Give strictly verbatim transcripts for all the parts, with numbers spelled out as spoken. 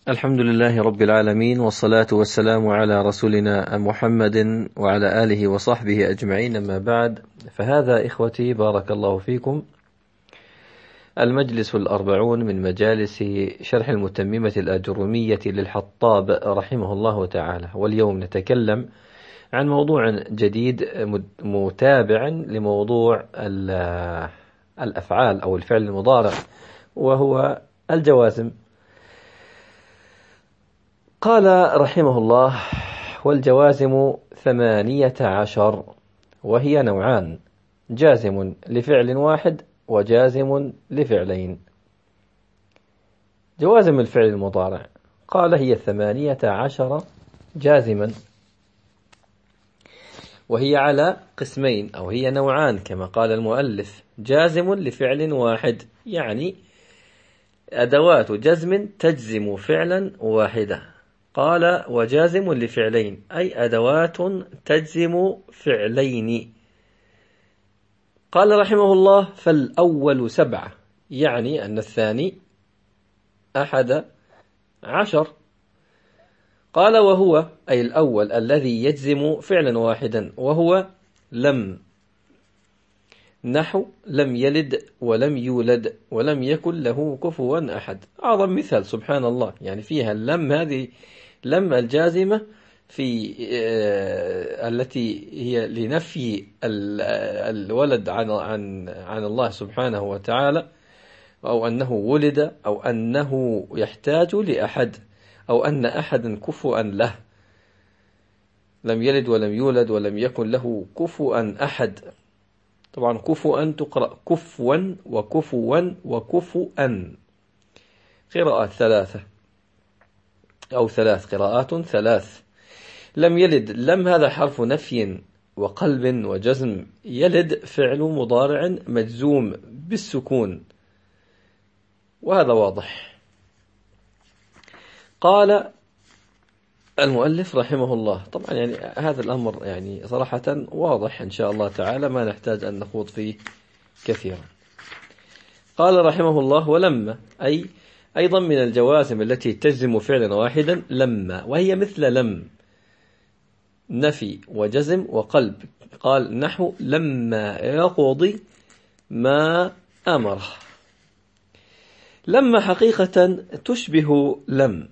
الحمد لله رب العالمين، والصلاة والسلام على رسولنا محمد وعلى آله وصحبه أجمعين، أما بعد، فهذا إخوتي بارك الله فيكم المجلس الأربعون من مجالس شرح المتممة الآجرومية للحطاب رحمه الله تعالى. واليوم نتكلم عن موضوع جديد متابع لموضوع الأفعال أو الفعل المضارع، وهو الجوازم. قال رحمه الله: والجوازم ثمانية عشر، وهي نوعان: جازم لفعل واحد وجازم لفعلين. جوازم الفعل المضارع قال هي ثمانية عشر جازما، وهي على قسمين، أو هي نوعان كما قال المؤلف: جازم لفعل واحد، يعني أدوات جزم تجزم فعلا واحدة. قال: وجازم لفعلين، أي أدوات تجزم فعلين. قال رحمه الله: فالأول سبعة، يعني أن الثاني أحد عشر. قال: وهو أي الأول الذي يجزم فعلا واحدا، وهو لم، نحو لم يلد ولم يولد ولم يكن له كفوا أحد. أعظم مثال سبحان الله، يعني فيها اللم، هذه لم الجازمة في آه التي هي لنفي الولد عن عن عن الله سبحانه وتعالى، أو أنه ولد، أو أنه يحتاج لأحد، أو أن أحدا كفوا له. لم يلد ولم يولد ولم يكن له كفوا أحد. طبعا كفوا تقرأ كفوا وكفوا وكفوا، قراءات ثلاثة أو ثلاث قراءات ثلاث. لم يلد، لم هذا حرف نفي وقلب وجزم. يلد فعل مضارع مجزوم بالسكون، وهذا واضح. قال المؤلف رحمه الله، طبعا يعني هذا الأمر يعني صراحة واضح إن شاء الله تعالى، ما نحتاج أن نخوض فيه كثيرا. قال رحمه الله: ولما، أي أيضا من الجوازم التي تجزم فعلا واحدا لما، وهي مثل لم، نفي وجزم وقلب. قال نحو لما يقضي ما أمره. لما حقيقة تشبه لم،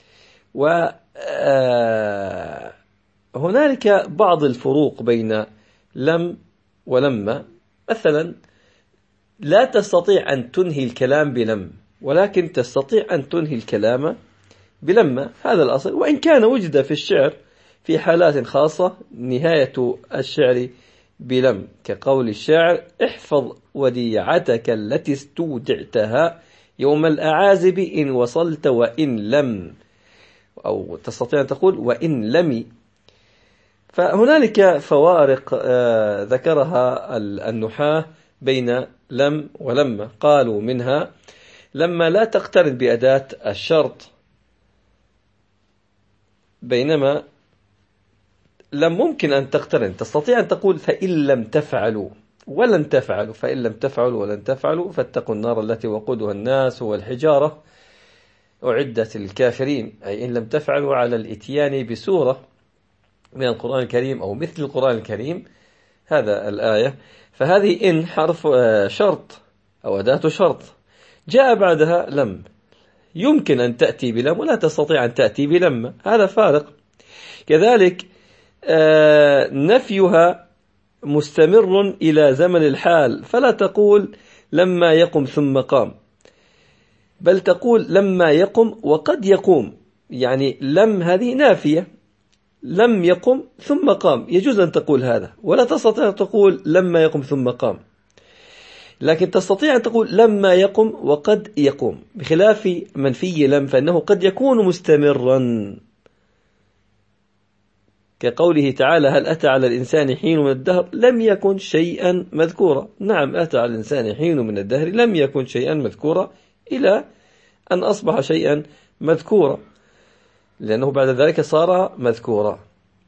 وهنالك بعض الفروق بين لم ولما. مثلا لا تستطيع أن تنهي الكلام بلم، ولكن تستطيع أن تنهي الكلام بلما، هذا الأصل، وإن كان وجد في الشعر في حالات خاصة نهاية الشعر بلم، كقول الشاعر: احفظ وديعتك التي استودعتها يوم الأعازب إن وصلت وإن لم، أو تستطيع أن تقول وإن لم. فهنالك فوارق آه ذكرها النحاة بين لم ولما. قالوا منها: لما لا تقترن بأداة الشرط، بينما لم ممكن أن تقترن، تستطيع أن تقول فإن لم تفعلوا ولن تفعلوا، فإن لم تفعلوا ولن تفعلوا فاتقوا النار التي وقودها الناس والحجارة أعدت للكافرين، أي إن لم تفعلوا على الإتيان بسورة من القرآن الكريم أو مثل القرآن الكريم، هذا الآية. فهذه إن حرف شرط أو أداة شرط، جاء بعدها لم، يمكن أن تأتي بلم ولا تستطيع أن تأتي بلم، هذا فارق. كذلك نفيها مستمر إلى زمن الحال، فلا تقول لما يقم ثم قام، بل تقول لما يقم وقد يقوم. يعني لم هذه نافية، لم يقم ثم قام، يجوز أن تقول هذا، ولا تستطيع أن تقول لما يقم ثم قام، لكن تستطيع أن تقول لما يقم وقد يقوم، بخلاف منفي لم فإنه قد يكون مستمرا، كقوله تعالى: هل أتى على الإنسان حين من الدهر لم يكن شيئا مذكورا. نعم، أتى على الإنسان حين من الدهر لم يكن شيئا مذكورا، إلى أن أصبح شيئا مذكورا، لأنه بعد ذلك صار مذكورا.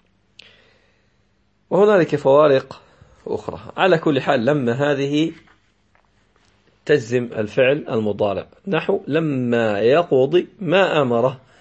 وهنالك فوارق أخرى. على كل حال، لما هذه تجزم الفعل المضارع، نحو لما يقضي ما أمره.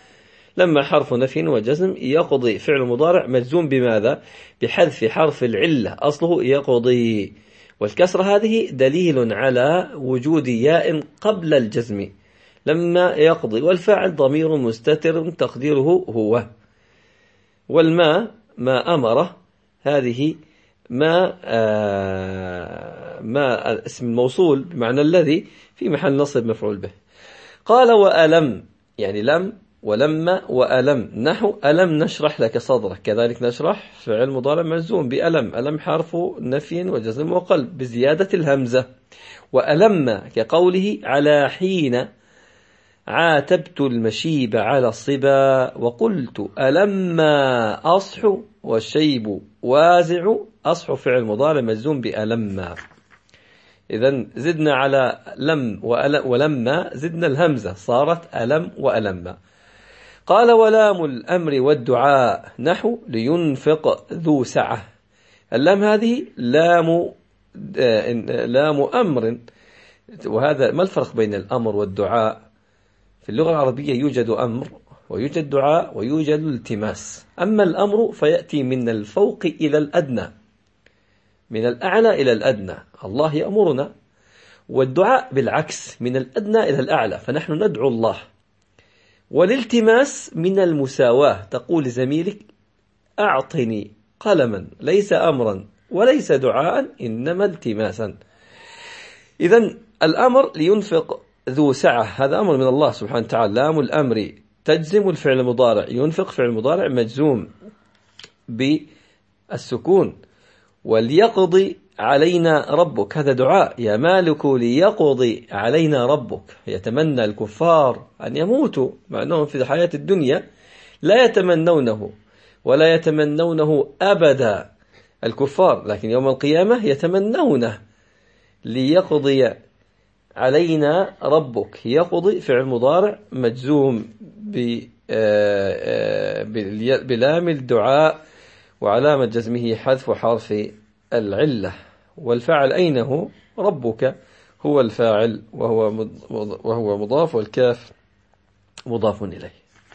لما حرف نفي وجزم يقضي فعل مضارع مجزوم بماذا؟ بحذف حرف العلة، أصله يقضي، والكسرة هذه دليل على وجود ياء قبل الجزم لما يقضي، والفاعل ضمير مستتر تقديره هو، والما ما أمره هذه ما آه ما اسم الموصول بمعنى الذي في محل نصب مفعول به. قال وألم يعني لم ولما وألم، نحو ألم نشرح لك صدرك، كذلك نشرح فعل مضارع مجزوم بألم، ألم حرف نفي وجزم وقلب بزيادة الهمزة. وألم كقوله على حين عاتبت المشيب على الصبا وقلت ألما أصح والشيب وازع، أصح فعل مضارع مجزوم بألما. إذن زدنا على لم ولما زدنا الهمزة صارت ألم وألما. قال ولام الأمر والدعاء، نحو لينفق ذو سعة. اللام هذه لام لام أمر، وهذا ما الفرق بين الأمر والدعاء؟ في اللغة العربية يوجد أمر ويوجد دعاء ويوجد التماس. أما الأمر فيأتي من الفوق إلى الأدنى، من الأعلى إلى الأدنى، الله يأمرنا. والدعاء بالعكس من الأدنى إلى الأعلى، فنحن ندعو الله. والالتماس من المساواة، تقول لزميلك أعطني قلما، ليس أمرا وليس دعاء إنما التماسا. إذن الأمر لينفق ذو سعة هذا أمر من الله سبحانه وتعالى، لام الأمر تجزم الفعل المضارع، ينفق فعل مضارع مجزوم بالسكون. وليقضي علينا ربك هذا دعاء، يا مالك ليقضي علينا ربك، يتمنى الكفار أن يموتوا مع أنهم في الحياة الدنيا لا يتمنونه ولا يتمنونه أبدا الكفار، لكن يوم القيامة يتمنونه. ليقضي علينا ربك، يقضي فعل مضارع مجزوم بلام الدعاء، وعلامة جزمه حذف حرف العلة. والفاعل أين هو؟ ربك هو الفاعل، وهو وهو مضاف، والكاف مضاف إليه.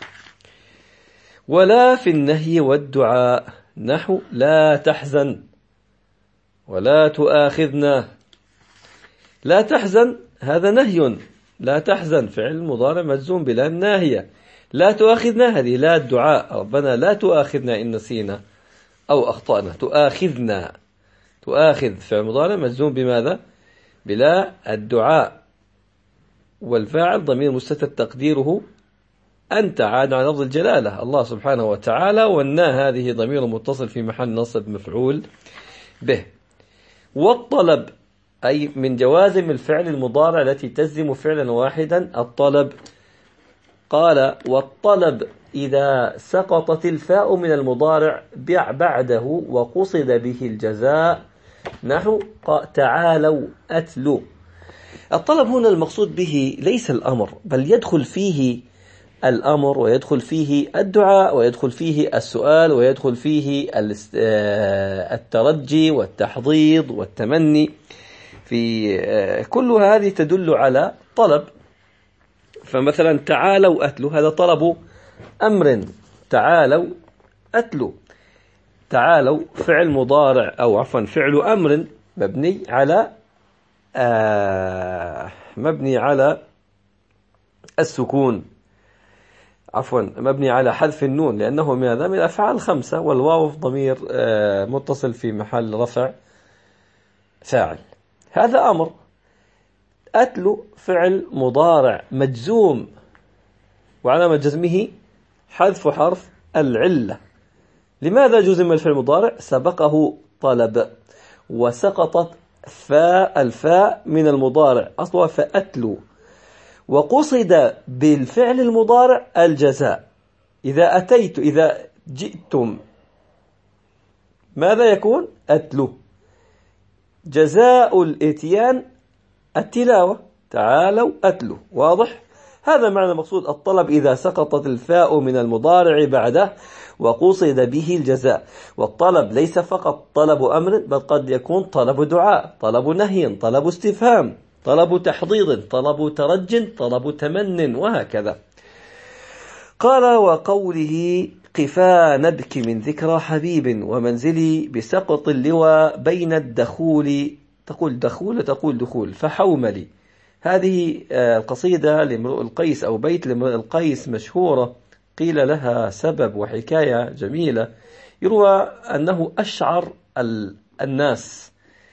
ولا في النهي والدعاء، نحو لا تحزن ولا تؤاخذنا. لا تحزن هذا نهي، لا تحزن فعل مضارع مجزوم بلا الناهية. لا تؤاخذنا هذه لا الدعاء، ربنا لا تؤاخذنا إن نسينا أو أخطأنا. تؤاخذنا، تؤاخذ فعل مضارع مجزوم بماذا؟ بلا الدعاء، والفاعل ضمير مستتر تقديره أنت، عاد على لفظ الجلالة الله سبحانه وتعالى، والنا هذه ضمير متصل في محل نصب مفعول به. والطلب أي من جوازم الفعل المضارع التي تجزم فعلا واحدا الطلب. قال والطلب إذا سقطت الفاء من المضارع بعده وقصد به الجزاء، نحو تعالوا أتلوا. الطلب هنا المقصود به ليس الأمر، بل يدخل فيه الأمر ويدخل فيه الدعاء ويدخل فيه السؤال ويدخل فيه الترجي والتحضيض والتمني، في كل هذه تدل على طلب. فمثلا تعالوا أتلوا هذا طلب أمر، تعالوا أتلوا. تعالوا فعل مضارع أو عفوا فعل أمر مبني على آه مبني على السكون، عفوا مبني على حذف النون لأنه من هذا من الأفعال الخمسة، والواو ضمير آه متصل في محل رفع فاعل. هذا أمر. أتلو فعل مضارع مجزوم وعلامة جزمه حذف حرف العلة. لماذا جزم الفعل المضارع؟ سبقه طلب وسقطت فاء الفاء من المضارع أصلها فأتلو، وقصد بالفعل المضارع الجزاء. إذا أتيت إذا جئتم ماذا يكون؟ أتلو. جزاء الاتيان التلاوة، تعالوا أتلوا. واضح؟ هذا معنى مقصود الطلب إذا سقطت الفاء من المضارع بعده وقصد به الجزاء. والطلب ليس فقط طلب أمر، بل قد يكون طلب دعاء، طلب نهي، طلب استفهام، طلب تحضيض، طلب ترج، طلب تمن، وهكذا. قال: وقوله: قفا نبكي من ذكرى حبيب ومنزلي بسقط اللوى بين الدخول، تقول دخول تقول دخول، فحوملي. هذه القصيدة لامرؤ القيس أو بيت لامرؤ القيس مشهورة، قيل لها سبب وحكاية جميلة. يروى أنه أشعر الناس،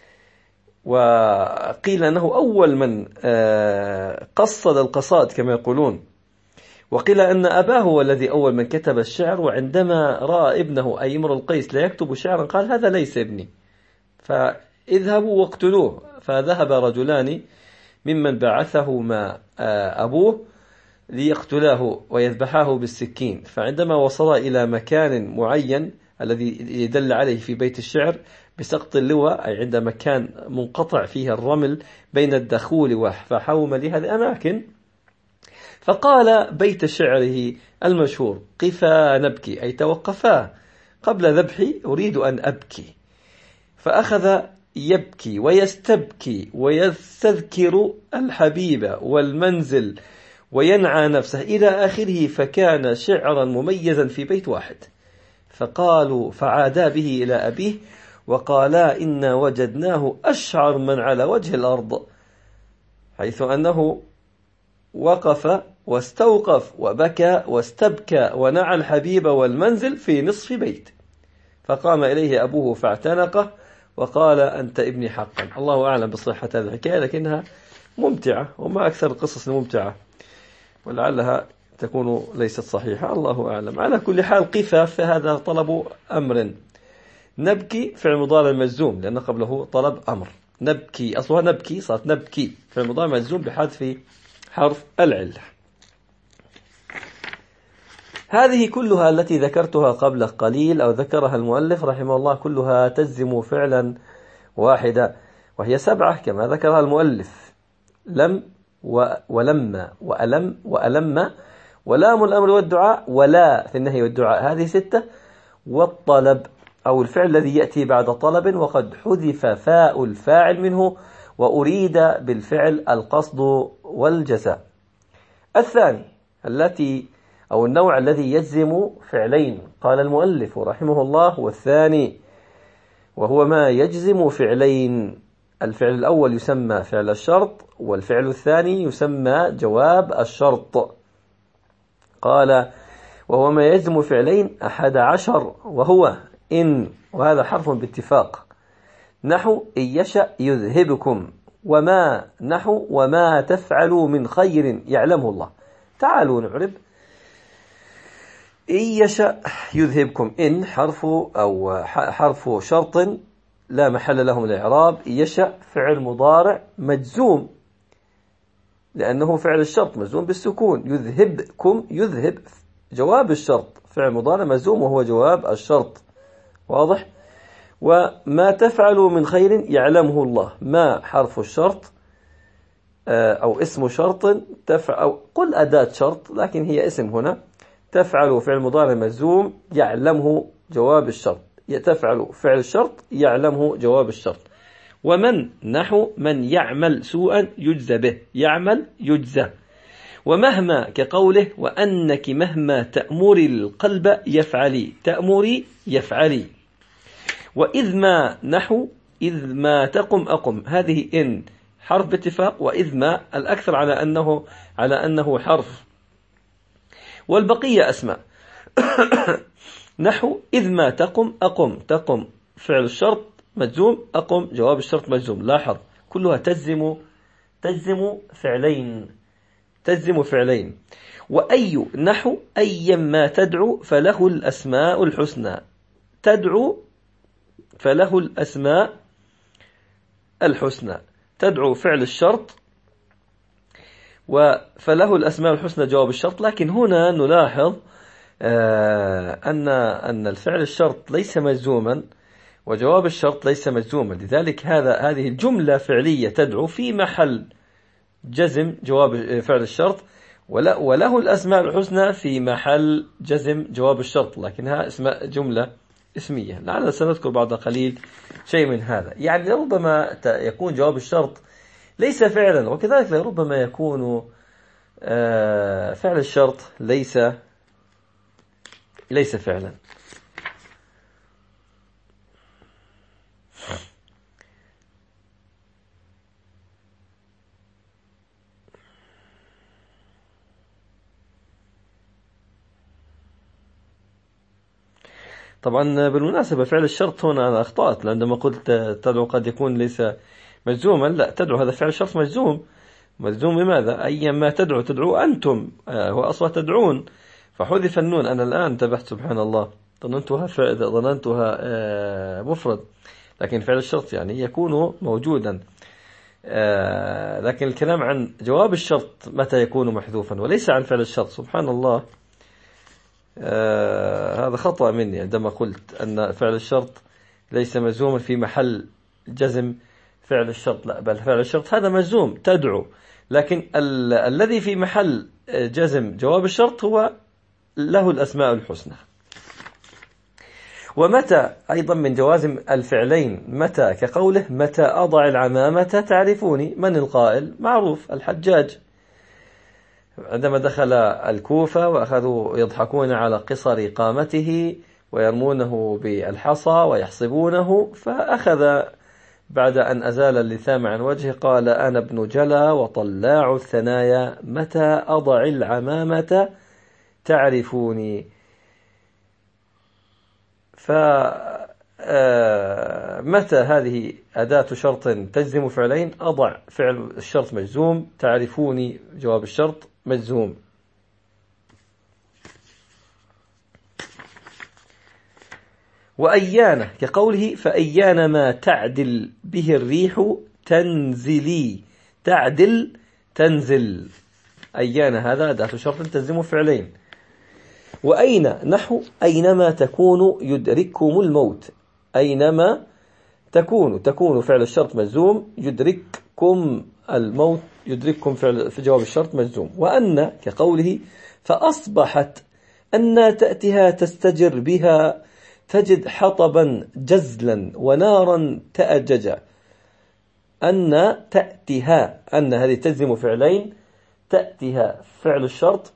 وقيل أنه أول من قصد القصائد كما يقولون، وقيل أن أباه هو الذي أول من كتب الشعر، وعندما رأى ابنه أي امرؤ القيس لا يكتب شعرا قال: هذا ليس ابني، فاذهبوا واقتلوه. فذهب رجلان ممن بعثهما أبوه ليقتلاه ويذبحاه بالسكين، فعندما وصل إلى مكان معين الذي يدل عليه في بيت الشعر بسقط اللوى، أي عند مكان منقطع فيه الرمل بين الدخول وفحومل، هذه أماكن، فقال بيت شعره المشهور: قفا نبكي، أي توقفا قبل ذبحي، أريد أن أبكي. فأخذ يبكي ويستبكي ويستذكر الحبيب والمنزل وينعى نفسه إلى آخره، فكان شعرا مميزا في بيت واحد. فقالوا فعادا به إلى أبيه وقالا: إنا وجدناه أشعر من على وجه الأرض، حيث أنه وقف واستوقف وبكى واستبكى ونعى الحبيب والمنزل في نصف بيت. فقام إليه أبوه فاعتنقه وقال: أنت ابني حقا. الله أعلم بصحة هذه الحكاية، لكنها ممتعة، وما أكثر القصص الممتعة، ولعلها تكون ليست صحيحة، الله أعلم. على كل حال، قفا فهذا طلب أمر، نبكي فعل مضارع مجزوم لأن قبله طلب أمر، نبكي أصلها نبكي صارت نبكي فعل مضارع مجزوم بحذف حرف العلة. هذه كلها التي ذكرتها قبل قليل أو ذكرها المؤلف رحمه الله كلها تجزم فعلا واحدا، وهي سبعة كما ذكرها المؤلف: لم ولما وألم وألم ولام الأمر والدعاء ولا في النهي والدعاء، هذه ستة، والطلب أو الفعل الذي يأتي بعد طلب وقد حذف فاء الفاعل منه وأريد بالفعل القصد والجزاء. الثاني التي أو النوع الذي يجزم فعلين، قال المؤلف رحمه الله: والثاني وهو ما يجزم فعلين، الفعل الأول يسمى فعل الشرط، والفعل الثاني يسمى جواب الشرط. قال: وهو ما يجزم فعلين أحد عشر، وهو إن، وهذا حرف باتفاق، نحو إن يشأ يذهبكم، وما نحو وما تفعلوا من خير يعلمه الله. تعالوا نعرب. إن يشأ يذهبكم، إن حرف أو حرف شرط لا محل له من الإعراب. يشأ فعل مضارع مجزوم لأنه فعل الشرط مجزوم بالسكون. يذهبكم، يذهب جواب الشرط فعل مضارع مجزوم وهو جواب الشرط، واضح. وما تفعلوا من خير يعلمه الله، ما حرف الشرط أو اسم شرط، تفعل أو قل أداة شرط لكن هي اسم هنا. تفعل فعل مضارع مجزوم يعلمه جواب الشرط، تفعل فعل الشرط يعلمه جواب الشرط. ومن نحو من يعمل سوءا يجزى به، يعمل يجزى. ومهما كقوله: وأنك مهما تأمري القلب يفعلي، تأمري يفعلي. وإذ ما نحو إذ ما تقم أقم، هذه إن حرف باتفاق، وإذ ما الأكثر على أنه على أنه حرف، والبقية أسماء. نحو إذ ما تقم أقم، تقم فعل الشرط مجزوم، أقم جواب الشرط مجزوم. لاحظ كلها تجزم تجزم فعلين تجزم فعلين. وأي نحو أيما تدعو فله الأسماء الحسنى، تدعو فله الأسماء الحسنى، تدعو فعل الشرط فله الأسماء الحسنى جواب الشرط. لكن هنا نلاحظ أن أن الفعل الشرط ليس مجزوما وجواب الشرط ليس مجزوما، لذلك هذا هذه الجملة فعلية تدعو في محل جزم جواب فعل الشرط، وله الأسماء الحسنى في محل جزم جواب الشرط، لكنها اسماء جملة اسمية. لعلنا سنذكر بعد قليل شيء من هذا. يعني ربما يكون جواب الشرط ليس فعلا، وكذلك ربما يكون فعل الشرط ليس ليس فعلا. طبعا بالمناسبة فعل الشرط هنا أنا أخطأت، عندما قلت تدعو قد يكون ليس مجزوما. لا، تدعو هذا فعل شرط مجزوم. مجزوم بماذا؟ أيما تدعو تدعو أنتم، هو أصلا تدعون، فحذف النون. أنا الآن انتبهت سبحان الله، ظننتها ظننتها مفرد، لكن فعل الشرط يعني يكون موجودا. لكن الكلام عن جواب الشرط متى يكون محذوفا وليس عن فعل الشرط. سبحان الله، آه هذا خطأ مني عندما قلت أن فعل الشرط ليس مجزوما في محل جزم فعل الشرط. لا، بل فعل الشرط هذا مجزوم تدعو، لكن ال الذي في محل جزم جواب الشرط هو له الأسماء الحسنى. ومتى أيضا من جوازم الفعلين متى، كقوله متى أضع العمامة تعرفوني. من القائل؟ معروف، الحجاج، عندما دخل الكوفة وأخذوا يضحكون على قصر قامته ويرمونه بالحصى ويحصبونه، فأخذ بعد أن أزال اللثام عن وجهه قال أنا ابن جلا وطلاع الثنايا متى أضع العمامة تعرفوني. فمتى هذه أداة شرط تجزم فعلين، أضع فعل الشرط مجزوم، تعرفوني جواب الشرط مجزوم. وأيان كقوله فأيان ما تعدل به الريح تنزلي. تعدل تنزل، أيان هذا أداة شرط تجزم فعلين. وأين نحو أينما تكون يدرككم الموت. أينما تكون، تكون فعل الشرط مجزوم، يدرككم الموت، يدرككم فعل في جواب الشرط مجزوم. وأن كقوله فأصبحت أن تأتيها تستجر بها تجد حطبا جزلا ونارا تأججا. أن تأتيها، أن هذه تجزم فعلين، تأتيها فعل الشرط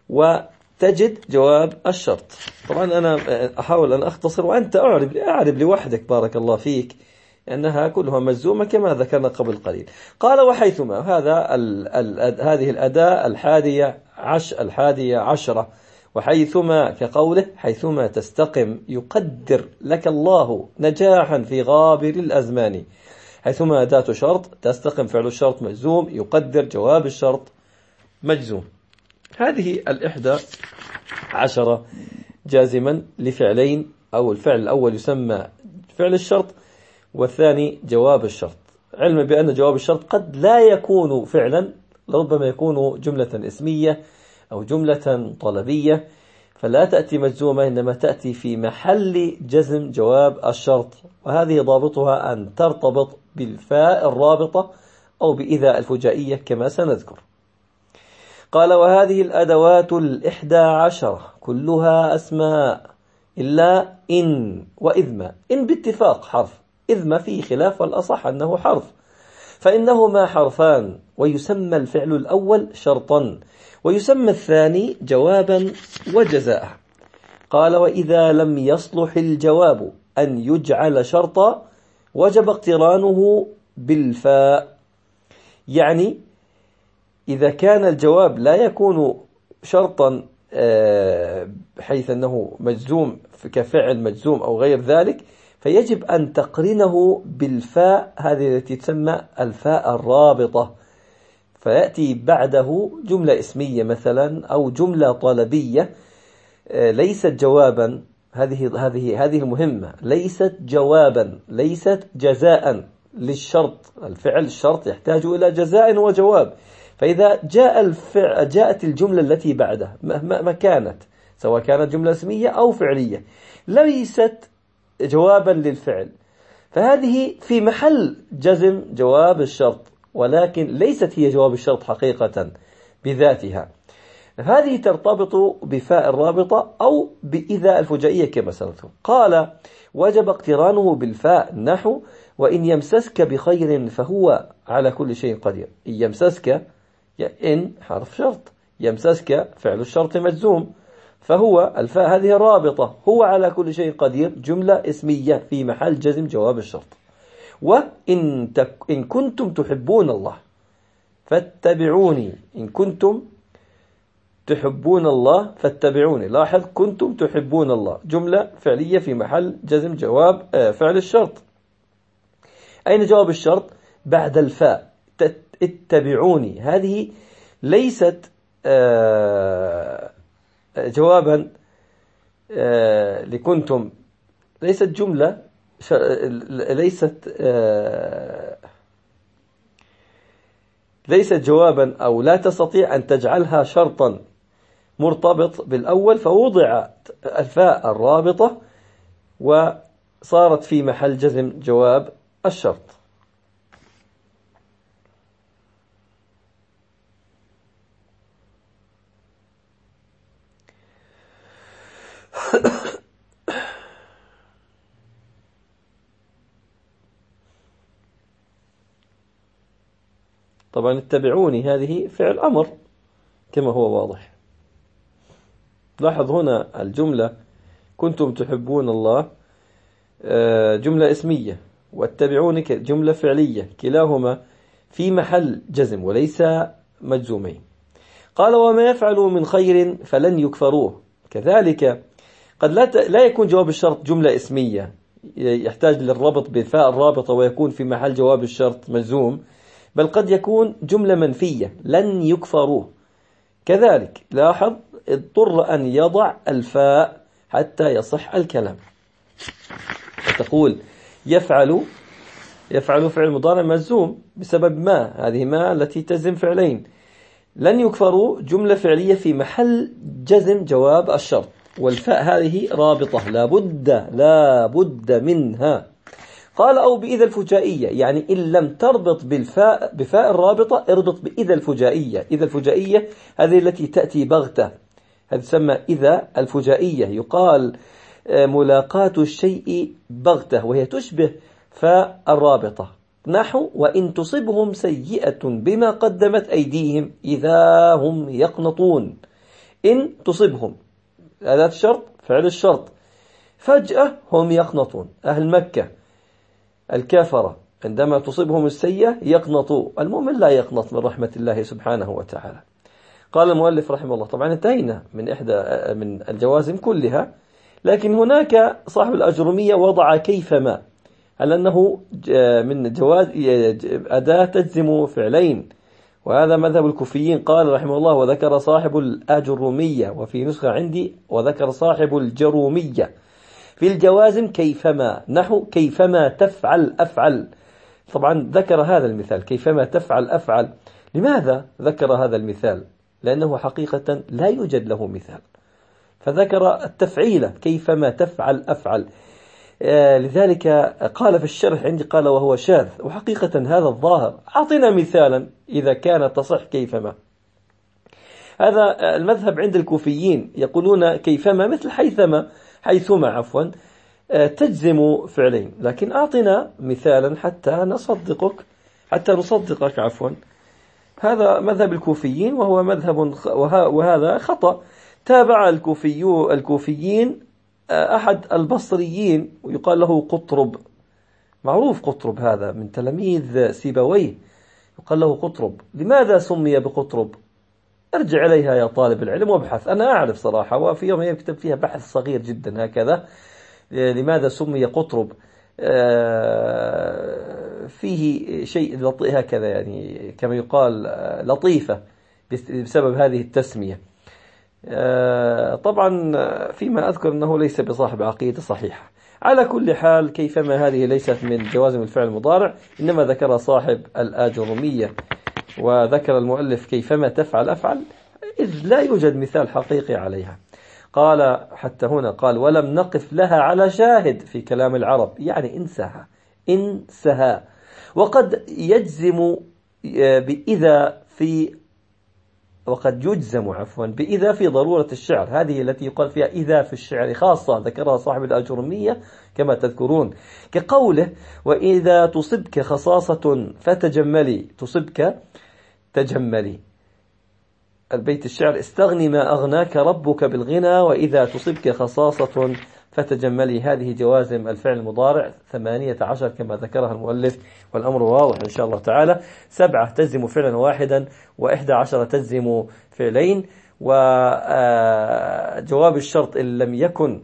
وتجد جواب الشرط. طبعا أنا أحاول أن أختصر وأنت أعرب أعرب لوحدك بارك الله فيك، أنها كلها مجزومة كما ذكرنا قبل قليل. قال وحيثما، هذا ال ال هذه الأداة الحادية عش الحادية عشرة. وحيثما كقوله حيثما تستقم يقدر لك الله نجاحا في غابر الأزمان. حيثما أداة شرط، تستقم فعل الشرط مجزوم، يقدر جواب الشرط مجزوم. هذه الإحدى عشرة جازما لفعلين، أو الفعل الأول يسمى فعل الشرط والثاني جواب الشرط، علما بأن جواب الشرط قد لا يكون فعلا، ربما يكون جملة اسمية أو جملة طلبية، فلا تأتي مجزومة إنما تأتي في محل جزم جواب الشرط. وهذه ضابطها أن ترتبط بالفاء الرابطة أو بإذا الفجائية كما سنذكر. قال وهذه الأدوات الإحدى عشرة كلها أسماء إلا إن وإذما. إن باتفاق حرف، إذما فيه خلاف والأصح أنه حرف، فإنهما حرفان، ويسمى الفعل الأول شرطا ويسمى الثاني جوابا وجزاء. قال وإذا لم يصلح الجواب أن يجعل شرطا وجب اقترانه بالفاء. يعني إذا كان الجواب لا يكون شرطا بحيث أنه مجزوم كفعل مجزوم أو غير ذلك، فيجب أن تقرنه بالفاء، هذه التي تسمى الفاء الرابطة، فيأتي بعده جملة اسمية مثلا أو جملة طلبية ليست جوابا. هذه هذه هذه المهمة، ليست جوابا، ليست جزاء للشرط. الفعل الشرط يحتاج إلى جزاء وجواب، فإذا جاء الفعل جاءت الجملة التي بعدها مهما كانت، سواء كانت جملة اسمية أو فعلية، ليست جوابا للفعل، فهذه في محل جزم جواب الشرط، ولكن ليست هي جواب الشرط حقيقة بذاتها. هذه ترتبط بفاء الرابطة أو بإذا الفجائية كما سنذكر. قال وجب اقترانه بالفاء نحو وإن يمسسك بخير فهو على كل شيء قدير. إن يمسسك، إن حرف شرط، يمسسك فعل الشرط مجزوم، فهو الفاء هذه رابطة، هو على كل شيء قدير، جملة اسمية في محل جزم جواب الشرط. وإن تك إن كنتم تحبون الله فاتبعوني، إن كنتم تحبون الله فاتبعوني. لاحظ كنتم تحبون الله، جملة فعلية في محل جزم جواب فعل الشرط. أين جواب الشرط؟ بعد الفاء، اتبعوني. هذه ليست جوابا لكنتم، ليست جملة، ليست ليست جوابا، أو لا تستطيع أن تجعلها شرطا مرتبط بالأول، فوضعت الفاء الرابطة وصارت في محل جزم جواب الشرط. طبعا اتبعوني هذه فعل أمر كما هو واضح. لاحظ هنا الجملة كنتم تحبون الله جملة اسمية، واتبعوني جملة فعلية، كلاهما في محل جزم وليس مجزومين. قال وما يفعلوا من خير فلن يكفروه. كذلك قد لا يكون جواب الشرط جملة اسمية يحتاج للربط بالفاء الرابطة ويكون في محل جواب الشرط مجزوم، بل قد يكون جملة منفية لن يكفروه. كذلك لاحظ اضطر أن يضع الفاء حتى يصح الكلام. فتقول يفعل، يفعل فعل مضارع مجزوم بسبب ما، هذه ما التي تجزم فعلين. لن يكفروا جملة فعلية في محل جزم جواب الشرط، والفاء هذه رابطة لا بد لا بد منها. قال أو بإذا الفجائية، يعني إن لم تربط بالفاء بفاء الرابطة اربط بإذا الفجائية. إذا الفجائية هذه التي تأتي بغتة، هذه تسمى إذا الفجائية. يقال ملاقاة الشيء بغتة، وهي تشبه فاء الرابطة، نحو وإن تصبهم سيئة بما قدمت أيديهم إذا هم يقنطون. إن تصبهم أداة الشرط فعل الشرط، فجأة هم يقنطون. أهل مكة الكافرة عندما تصيبهم السيئة يقنطوا، المؤمن لا يقنط من رحمة الله سبحانه وتعالى. قال المؤلف رحمه الله، طبعا انتهينا من إحدى من الجوازم كلها، لكن هناك صاحب الأجرمية وضع كيفما، على أنه من جواز أداة تجزم فعلين، وهذا مذهب الكوفيين. قال رحمه الله وذكر صاحب الأجرمية، وفي نسخة عندي وذكر صاحب الجرومية في الجوازم كيفما، نحو كيفما تفعل أفعل. طبعا ذكر هذا المثال كيفما تفعل أفعل. لماذا ذكر هذا المثال؟ لأنه حقيقة لا يوجد له مثال، فذكر التفعيل كيفما تفعل أفعل. آه لذلك قال في الشرح عندي قال وهو شاذ، وحقيقة هذا الظاهر. أعطنا مثالا إذا كانت تصح كيفما. هذا المذهب عند الكوفيين، يقولون كيفما مثل حيثما، حيثما عفوا تجزم فعلين، لكن أعطنا مثالا حتى نصدقك حتى نصدقك عفوا. هذا مذهب الكوفيين وهو مذهب وهذا خطأ. تابع الكوفيو الكوفيين أحد البصريين ويقال له قطرب، معروف قطرب هذا من تلاميذ سيبويه، يقال له قطرب. لماذا سمي بقطرب؟ ارجع إليها يا طالب العلم وابحث، أنا أعرف صراحة، وفي يوم يكتب فيها بحث صغير جدا هكذا لماذا سمي قطرب. فيه شيء هكذا يعني كما يقال لطيفة بسبب هذه التسمية. طبعا فيما أذكر أنه ليس بصاحب عقيدة صحيحة. على كل حال كيفما هذه ليست من جوازم الفعل المضارع، إنما ذكر صاحب الآجرمية، وذكر المؤلف كيفما تفعل أفعل، إذ لا يوجد مثال حقيقي عليها. قال حتى هنا قال ولم نقف لها على شاهد في كلام العرب، يعني انسها انسها. وقد يجزم بإذا في وقد يجزم عفوا بإذا في ضرورة الشعر، هذه التي يقال فيها إذا في الشعر خاصة، ذكرها صاحب الأجرمية كما تذكرون، كقوله وإذا تصبك خصاصة فتجملي، تصبك تجملي. البيت الشعر: استغني ما أغناك ربك بالغنى، وإذا تصبك خصاصة فتجملي. هذه جوازم الفعل المضارع ثمانية عشر كما ذكرها المؤلف، والأمر واضح إن شاء الله تعالى. سبعة تجزم فعلا واحدا، وإحدى عشر تجزم فعلين. وجواب الشرط إن لم يكن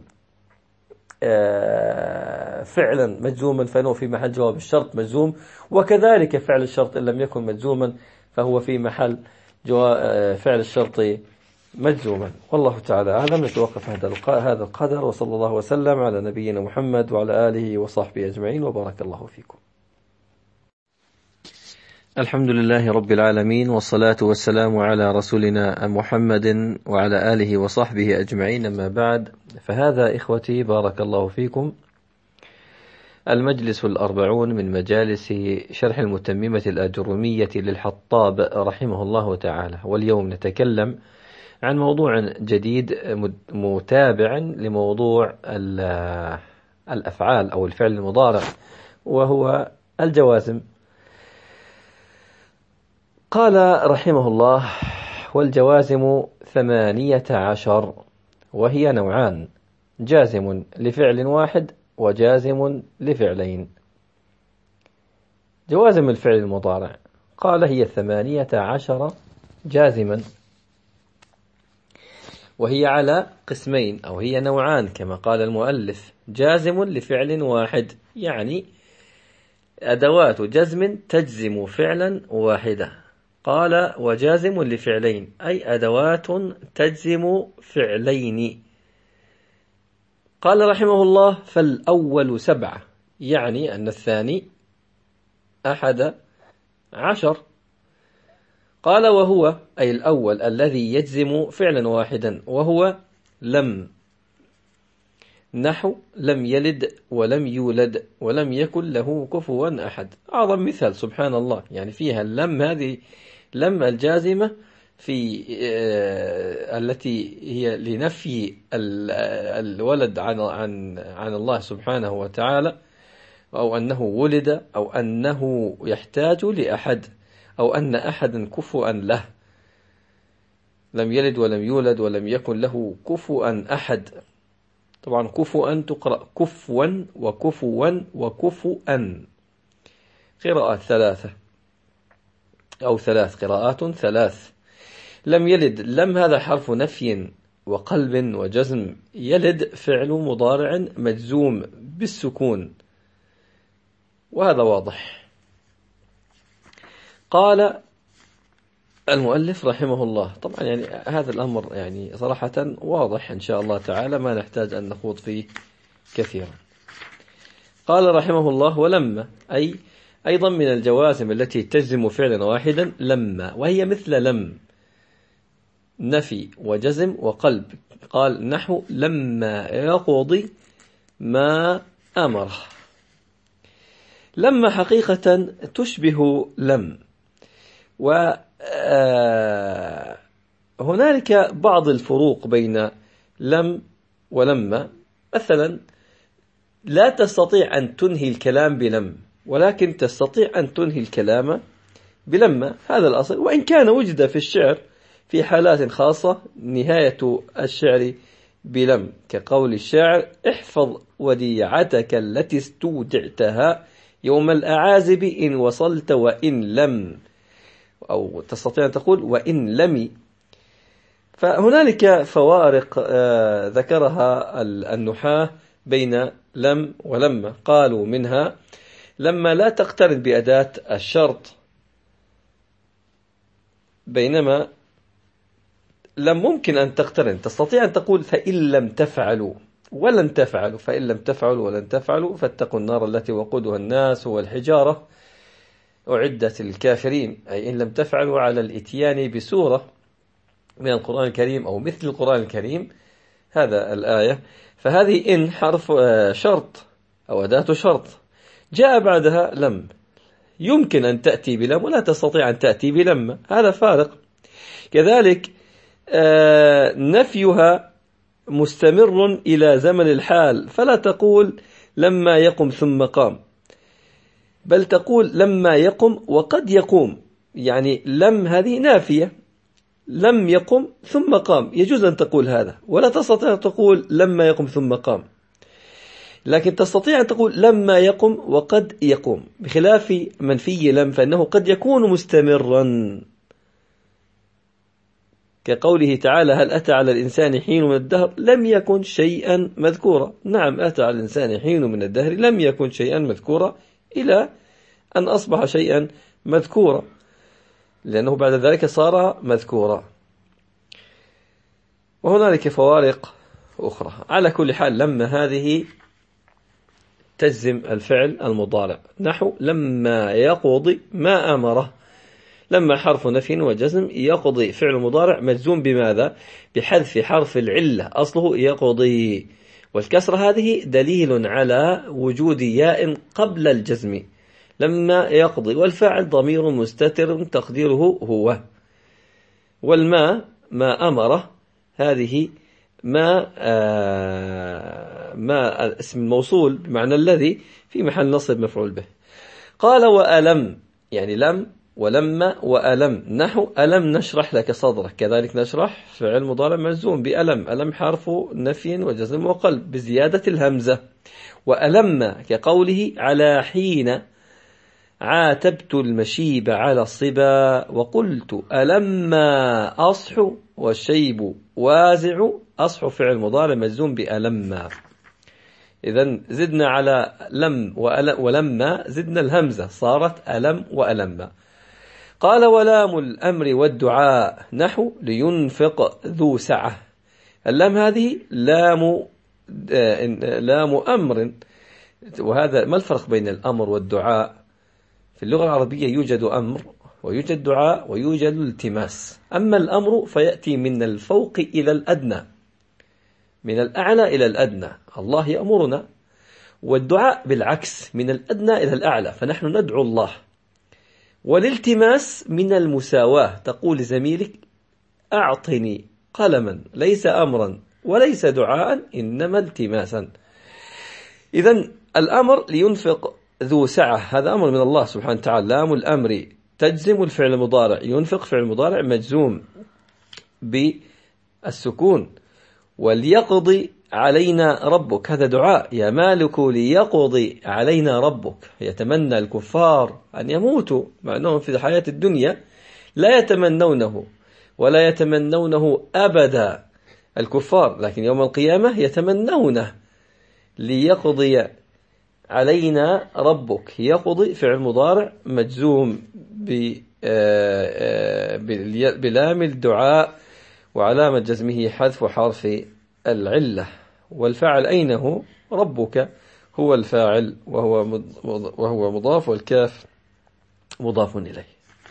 فعلا مجزوما فإنه في محل جواب الشرط مجزوم، وكذلك فعل الشرط إن لم يكن مجزوما فهو في محل فعل الشرط مجزوما. والله تعالى أعلم. نتوقف هذا القدر، وصلى الله وسلم على نبينا محمد وعلى آله وصحبه أجمعين، وبارك الله فيكم. الحمد لله رب العالمين، والصلاة والسلام على رسولنا محمد وعلى آله وصحبه أجمعين، أما بعد، فهذا إخوتي بارك الله فيكم المجلس الأربعون من مجالس شرح المتممة الآجرومية للحطاب رحمه الله تعالى. واليوم نتكلم عن موضوع جديد متابع لموضوع الأفعال أو الفعل المضارع، وهو الجوازم. قال رحمه الله: والجوازم ثمانية عشر، وهي نوعان: جازم لفعل واحد وجازم لفعلين. جوازم الفعل المضارع قال هي ثمانية عشر جازما، وهي على قسمين، أو هي نوعان كما قال المؤلف: جازم لفعل واحد، يعني أدوات جزم تجزم فعلا واحدة. قال: وجازم لفعلين، أي أدوات تجزم فعلين. قال رحمه الله: فالأول سبعة، يعني أن الثاني أحد عشر. قال: وهو أي الأول الذي يجزم فعلا واحدا، وهو لم، نحو لم يلد ولم يولد ولم يكن له كفوا أحد. أعظم مثال سبحان الله، يعني فيها اللم، هذه لم الجازمة في آه التي هي لنفي الولد عن عن عن الله سبحانه وتعالى، أو أنه ولد، أو أنه يحتاج لأحد، أو أن أحدا كفوا له. لم يلد ولم يولد ولم يكن له كفوا أحد. طبعا كفوا تقرأ كفوا وكفوا وكفوا، قراءات ثلاثة أو ثلاث قراءات ثلاث. لم يلد، لم هذا حرف نفي وقلب وجزم. يلد فعل مضارع مجزوم بالسكون، وهذا واضح. قال المؤلف رحمه الله، طبعا يعني هذا الأمر يعني صراحة واضح إن شاء الله تعالى، ما نحتاج أن نخوض فيه كثيرا. قال رحمه الله: ولما، أي أيضا من الجوازم التي تجزم فعلا واحدا لما، وهي مثل لم، نفي وجزم وقلب. قال: نحو لما يقضي ما أمره. لما حقيقة تشبه لم، وهنالك بعض الفروق بين لم ولما. مثلا لا تستطيع أن تنهي الكلام بلم، ولكن تستطيع أن تنهي الكلام بلما، هذا الأصل، وإن كان وجد في الشعر في حالات خاصة نهاية الشعر بلم، كقول الشاعر: احفظ وديعتك التي استودعتها يوم الأعازب إن وصلت وإن لم، أو تستطيع أن تقول وإن لم. فهنالك فوارق ذكرها النحاة بين لم ولما. قالوا منها: لما لا تقترن بأداة الشرط، بينما لم ممكن أن تقترن، تستطيع أن تقول فإن لم تفعلوا ولن تفعلوا، فإن لم تفعلوا ولن تفعلوا فاتقوا النار التي وقودها الناس والحجارة أعدت للكافرين، أي إن لم تفعلوا على الإتيان بسورة من القرآن الكريم أو مثل القرآن الكريم، هذا الآية. فهذه إن حرف شرط أو أداة شرط، جاء بعدها لم، يمكن أن تأتي بلم ولا تستطيع أن تأتي بلم، هذا فارق. كذلك نفيها مستمر إلى زمن الحال، فلا تقول لما يقم ثم قام، بل تقول لما يقم وقد يقوم، يعني لم هذه نافية لم يقم ثم قام، يجوز أن تقول هذا، ولا تستطيع أن تقول لما يقم ثم قام، لكن تستطيع أن تقول لما يقم وقد يقوم، بخلاف منفي لم فإنه قد يكون مستمرا، كقوله تعالى هل أتى على الإنسان حين من الدهر لم يكن شيئا مذكورا. نعم، أتى على الإنسان حين من الدهر لم يكن شيئا مذكورا إلى أن أصبح شيئا مذكورا، لأنه بعد ذلك صار مذكورا. وهنالك فوارق أخرى. على كل حال لما هذه تجزم الفعل المضارع، نحو لما يقضي ما أمره. لما حرف نفي وجزم، يقضي فعل مضارع مجزوم بماذا؟ بحذف حرف العلة، أصله يقضي، والكسرة هذه دليل على وجود ياء قبل الجزم. لما يقضي، والفاعل ضمير مستتر تقديره هو، والما ما أمره، هذه ما آه ما اسم الموصول بمعنى الذي في محل نصب مفعول به. قال وألم، يعني لم ولما وألم، نحو ألم نشرح لك صدرك، كذلك نشرح فعل مضارع مجزوم بألم، ألم حرف نفي وجزم وقلب بزيادة الهمزة. وألم كقوله على حين عاتبت المشيب على الصبا وقلت ألما أصح والشيب وازع، أصح فعل مضارع مجزوم بألما. إذن زدنا على لم ولما زدنا الهمزة، صارت ألم وألما. قال ولام الأمر والدعاء، نحو لينفق ذو سعة. اللام هذه لام لام أمر، وهذا ما الفرق بين الأمر والدعاء؟ في اللغة العربية يوجد أمر ويوجد دعاء ويوجد التماس. أما الأمر فيأتي من الفوق إلى الأدنى، من الأعلى إلى الأدنى، الله يأمرنا. والدعاء بالعكس، من الأدنى إلى الأعلى، فنحن ندعو الله. والالتماس من المساواة، تقول لزميلك أعطني قلما، ليس أمرا وليس دعاء، إنما التماسا. إذن الأمر لينفق ذو سعة، هذا أمر من الله سبحانه وتعالى. لام الأمر تجزم الفعل المضارع، ينفق فعل مضارع مجزوم بالسكون. وليقضي علينا ربك، هذا دعاء، يا مالك ليقضي علينا ربك. يتمنى الكفار أن يموتوا، مع أنهم في الحياة الدنيا لا يتمنونه ولا يتمنونه أبدا الكفار، لكن يوم القيامة يتمنونه. ليقضي علينا ربك، يقضي فعل مضارع مجزوم بلام الدعاء، وعلامة جزمه حذف حرف العلة. والفاعل أين هو؟ ربك هو الفاعل، وهو وهو مضاف، والكاف مضاف إليه.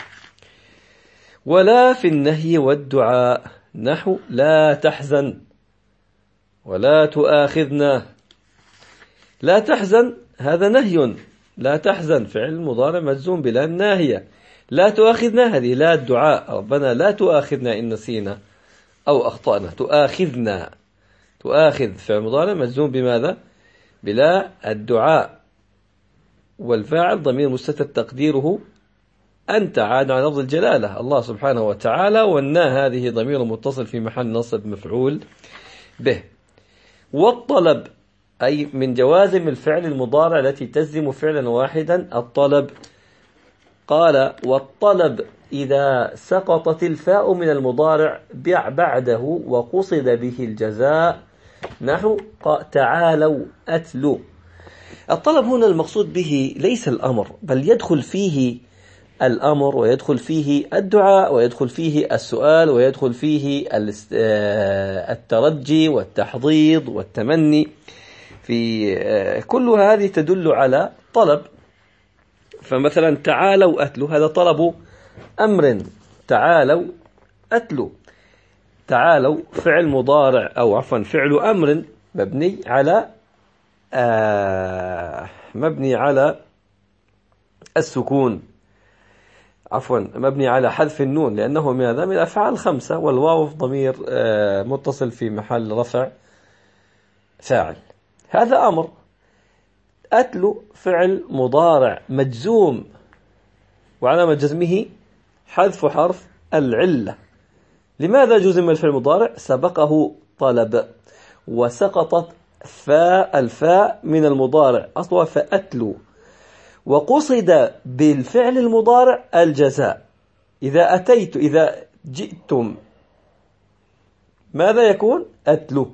ولا في النهي والدعاء، نحو لا تحزن ولا تؤاخذنا. لا تحزن هذا نهي، لا تحزن فعل مضارع مجزوم بلا الناهية. لا تؤاخذنا هذه لا الدعاء، ربنا لا تؤاخذنا إن نسينا أو أخطأنا. تؤاخذنا، تؤاخذ فعل مضارع مجزوم بماذا؟ بلا الدعاء، والفاعل ضمير مستتر تقديره أنت، عاد على لفظ الجلالة الله سبحانه وتعالى، والنا هذه ضمير متصل في محل نصب مفعول به. والطلب أي من جوازم الفعل المضارع التي تجزم فعلا واحدا الطلب. قال والطلب إذا سقطت الفاء من المضارع بعده وقصد به الجزاء، نحو تعالوا أتلوا. الطلب هنا المقصود به ليس الأمر، بل يدخل فيه الأمر ويدخل فيه الدعاء ويدخل فيه السؤال ويدخل فيه الترجي والتحضيض والتمني، في كل هذه تدل على طلب. فمثلا تعالوا أتلوا هذا طلب أمر، تعالوا أتلوا. تعالوا فعل مضارع أو عفوا فعل أمر مبني على آه مبني على السكون، عفوا مبني على حذف النون، لأنه من هذا من الأفعال الخمسة، والواو ضمير آه متصل في محل رفع فاعل. هذا أمر. أتلو فعل مضارع مجزوم، وعلامة جزمه حذف حرف العلة، لماذا جزم الفعل المضارع؟ سبقه طلب، وسقطت فاء الفاء من المضارع أصلها فأتلو، وقصد بالفعل المضارع الجزاء. إذا أتيت إذا جئتم ماذا يكون؟ أتلو.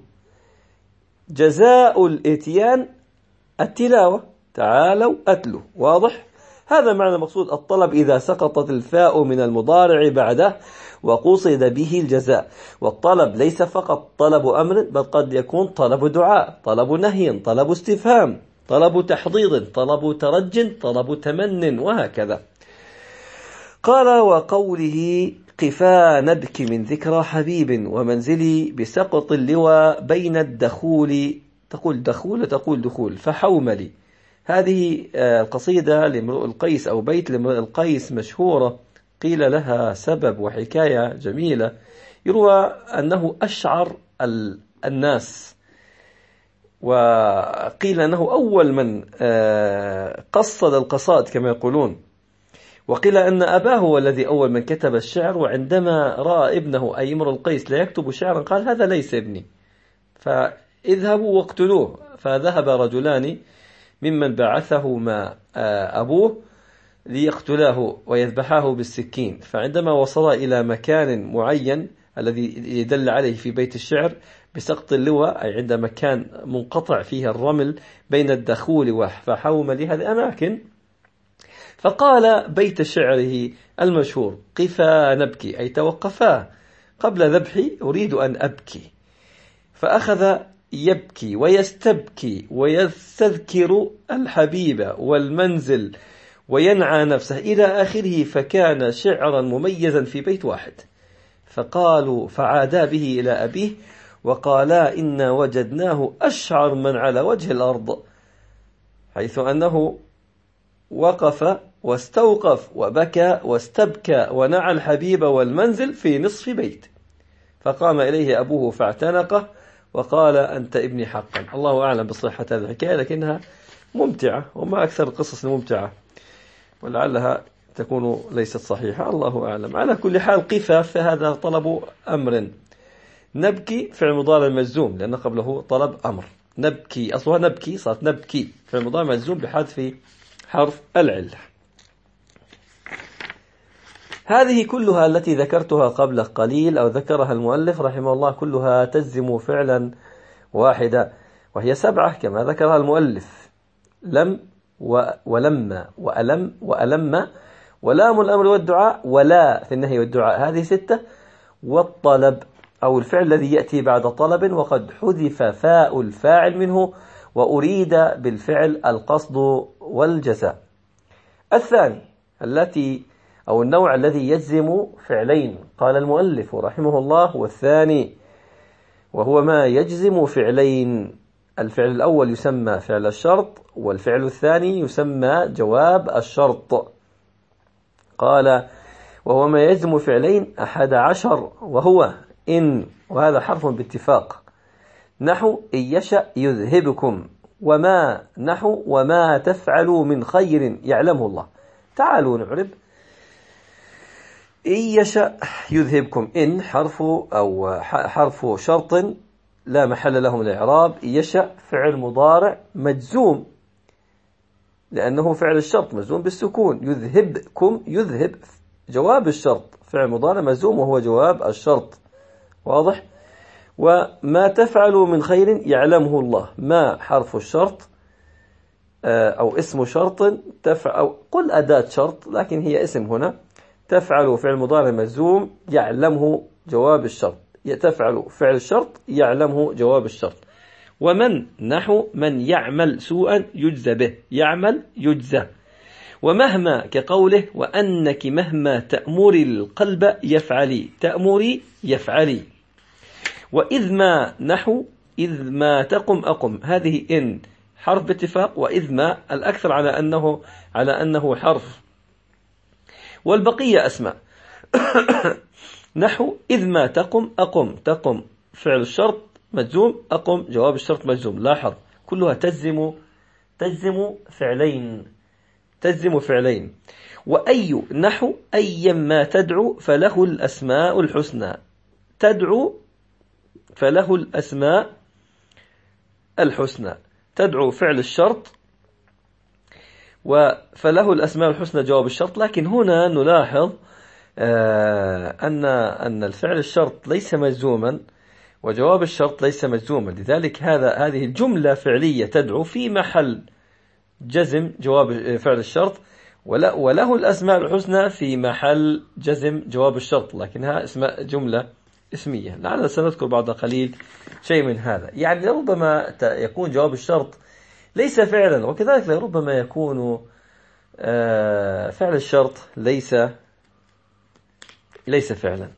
جزاء الإتيان التلاوة، تعالوا أتلو. واضح؟ هذا معنى مقصود الطلب إذا سقطت الفاء من المضارع بعده وقصد به الجزاء. والطلب ليس فقط طلب أمر، بل قد يكون طلب دعاء، طلب نهي، طلب استفهام، طلب تحضيض، طلب ترج، طلب تمن، وهكذا. قال: وقوله قفا نبكي من ذكرى حبيب ومنزلي بسقط اللوى بين الدخول، تقول دخول تقول دخول، فحوملي. هذه القصيدة لامرؤ القيس أو بيت لامرؤ القيس مشهورة، قيل لها سبب وحكاية جميلة. يروى أنه أشعر الناس، وقيل أنه أول من قصد القصائد كما يقولون، وقيل أن أباه هو الذي أول من كتب الشعر، وعندما رأى ابنه أي امرؤ القيس لا يكتب شعرا قال: هذا ليس ابني، فاذهبوا واقتلوه. فذهب رجلان ممن بعثهما أبوه ليقتلاه ويذبحاه بالسكين. فعندما وصل إلى مكان معين الذي يدل عليه في بيت الشعر بسقط اللواء، أي عند مكان منقطع فيه الرمل بين الدخول وفحومل، هذه أماكن، فقال بيت شعره المشهور: قفا نبكي، أي توقفا قبل ذبحي، أريد أن أبكي. فأخذ يبكي ويستبكي ويستذكر الحبيب والمنزل وينعى نفسه إلى آخره، فكان شعرا مميزا في بيت واحد. فقالوا فعادا به إلى أبيه وقالا: إنا وجدناه أشعر من على وجه الأرض، حيث أنه وقف واستوقف وبكى واستبكى ونعى الحبيب والمنزل في نصف بيت. فقام إليه أبوه فاعتنقه وقال: أنت ابني حقا. الله أعلم بصحة هذه الحكاية، لكنها ممتعة، وما أكثر القصص الممتعة، ولعلها تكون ليست صحيحة، الله أعلم. على كل حال، قفا فهذا طلب أمر. نبكي فعل مضارع مجزوم لأن قبله طلب أمر. نبكي أصلها نبكي، صارت نبكي فعل مضارع مجزوم بحذف حرف العلة. هذه كلها التي ذكرتها قبل قليل أو ذكرها المؤلف رحمه الله كلها تجزم فعلا واحدا، وهي سبعة كما ذكرها المؤلف: لم ولما وألم وألم ولام الأمر والدعاء ولا في النهي والدعاء، هذه ستة. والطلب أو الفعل الذي يأتي بعد طلب وقد حذف فاء الفاعل منه وأريد بالفعل القصد والجزاء. الثاني التي أو النوع الذي يجزم فعلين، قال المؤلف رحمه الله: والثاني وهو ما يجزم فعلين. الفعل الأول يسمى فعل الشرط، والفعل الثاني يسمى جواب الشرط. قال: وهو ما يجزم فعلين أحد عشر، وهو إن، وهذا حرف باتفاق، نحو إن يشأ يذهبكم، وما نحو وما تفعلوا من خير يعلمه الله. تعالوا نعرب. إن يشأ يذهبكم، إن حرف أو حرف شرط لا محل له من الإعراب. يشأ فعل مضارع مجزوم لأنه فعل الشرط مجزوم بالسكون. يذهبكم، يذهب جواب الشرط، فعل مضارع مجزوم وهو جواب الشرط، واضح. وما تفعلوا من خير يعلمه الله، ما حرف الشرط أو اسم شرط، تفعل أو قل أداة شرط لكن هي اسم هنا. تفعل فعل مضارع مجزوم يعلمه جواب الشرط، تفعل فعل الشرط يعلمه جواب الشرط. ومن نحو من يعمل سوءا يجزى به، يعمل يجزى. ومهما كقوله: وأنك مهما تأمري القلب يفعلي، تأمري يفعلي. وإذ ما نحو إذ ما تقم أقم، هذه إن حرف باتفاق، وإذ ما الأكثر على أنه على أنه حرف، والبقية أسماء. نحو إذ ما تقم أقم، تقم فعل الشرط مجزوم، أقم جواب الشرط مجزوم. لاحظ كلها تجزم تجزم فعلين تجزم فعلين. وأي نحو أي ما تدعو فله الأسماء الحسنى، تدعو فله الأسماء الحسنى. تدعو فعل الشرط فله الأسماء الحسنى جواب الشرط. لكن هنا نلاحظ أن أن الفعل الشرط ليس مجزوما وجواب الشرط ليس مجزوما، لذلك هذا هذه الجملة فعلية تدعو في محل جزم جواب فعل الشرط، وله الأسماء الحسنى في محل جزم جواب الشرط، لكنها اسم جملة اسمية. لعلنا سنذكر بعد قليل شيء من هذا. يعني ربما يكون جواب الشرط ليس فعلا، وكذلك ربما يكون فعل الشرط ليس ليس فعلا.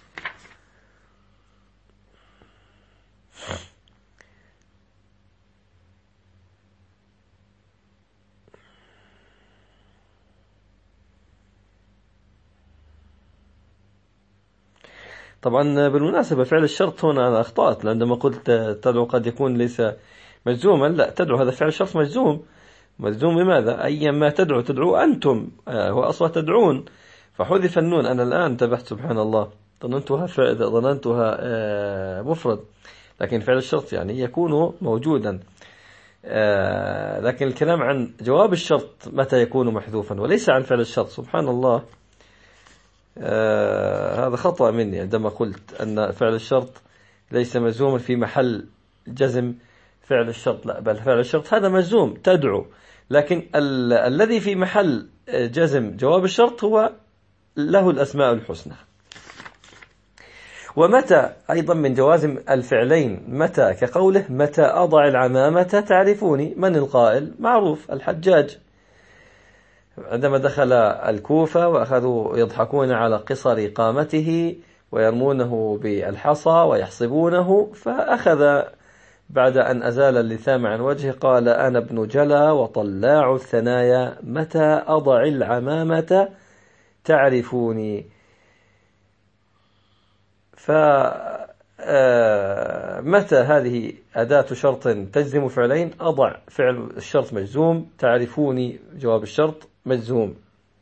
طبعا بالمناسبة فعل الشرط هنا أنا أخطأت، عندما قلت تدعو قد يكون ليس مجزوما. لا، تدعو هذا فعل شرط مجزوم. مجزوم بماذا؟ أيما تدعو تدعو أنتم، هو أصلا تدعون، فحذف النون. أنا الآن انتبهت سبحان الله، ظننتها ظننتها مفرد، لكن فعل الشرط يعني يكون موجودا. لكن الكلام عن جواب الشرط متى يكون محذوفا وليس عن فعل الشرط. سبحان الله، آه هذا خطأ مني عندما قلت أن فعل الشرط ليس مجزوما في محل جزم فعل الشرط. لا، بل فعل الشرط هذا مجزوم تدعو، لكن ال الذي في محل جزم جواب الشرط هو له الأسماء الحسنى. ومتى أيضا من جوازم الفعلين متى، كقوله متى أضع العمامة تعرفوني. من القائل؟ معروف، الحجاج، عندما دخل الكوفة وأخذوا يضحكون على قصر قامته ويرمونه بالحصى ويحصبونه، فأخذ بعد أن أزال اللثام عن وجهه قال أنا ابن جلا وطلاع الثنايا متى أضع العمامة تعرفوني. فمتى هذه أداة شرط تجزم فعلين، أضع فعل الشرط مجزوم، تعرفوني جواب الشرط مجزوم.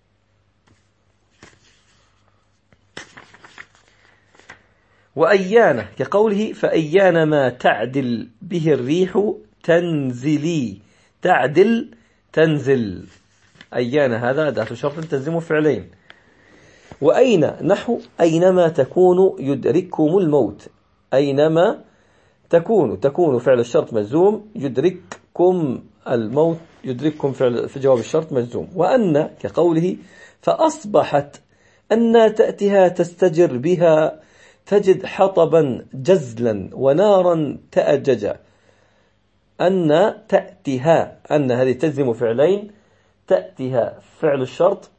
وأيان كقوله فأيان ما تعدل به الريح تنزلي. تعدل تنزل، أيان هذا أداة شرط تجزم فعلين. وأين نحو أينما تكون يدرككم الموت. أينما تكون تكون فعل الشرط مجزوم، يدرككم الموت يدرككم فعل في جواب الشرط مجزوم. وأن كقوله فأصبحت أن تأتيها تستجر بها تجد حطبا جزلا ونارا تأججا. أن تأتيها، أن هذه تجزم فعلين، تأتيها فعل الشرط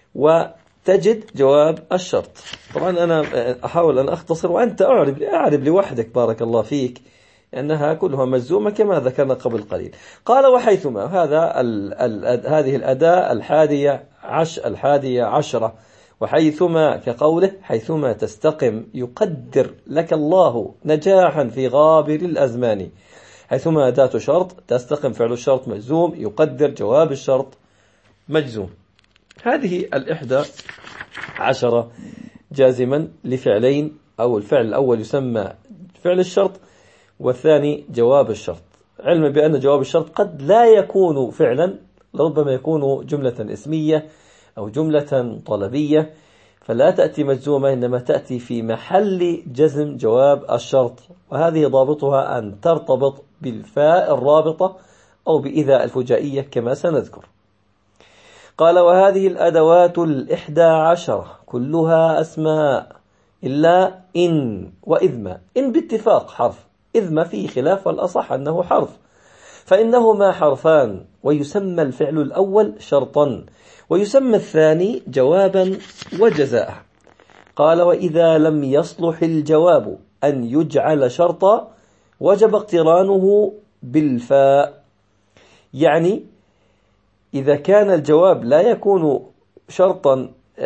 وتجد جواب الشرط. طبعا أنا أحاول أن أختصر وأنت أعرب أعرب لوحدك بارك الله فيك، أنها كلها مجزومة كما ذكرنا قبل قليل. قال وحيثما، هذا ال ال هذه الأداة الحادية عش الحادية عشرة. وحيثما كقوله حيثما تستقم يقدر لك الله نجاحا في غابر الأزمان. حيثما أداة شرط، تستقم فعل الشرط مجزوم، يقدر جواب الشرط مجزوم. هذه الإحدى عشرة جازما لفعلين، أو الفعل الأول يسمى فعل الشرط والثاني جواب الشرط، علما بأن جواب الشرط قد لا يكون فعلا، ربما يكون جملة اسمية أو جملة طلبية، فلا تأتي مجزومة، إنما تأتي في محل جزم جواب الشرط. وهذه ضابطها أن ترتبط بالفاء الرابطة أو بإذا الفجائية كما سنذكر. قال وهذه الأدوات الإحدى عشرة كلها أسماء إلا إن وإذما. إن باتفاق حرف، إذما فيه خلاف، والأصح أنه حرف، فإنهما حرفان، ويسمى الفعل الأول شرطا ويسمى الثاني جوابا وجزاء. قال وإذا لم يصلح الجواب أن يجعل شرطا وجب اقترانه بالفاء. يعني إذا كان الجواب لا يكون شرطا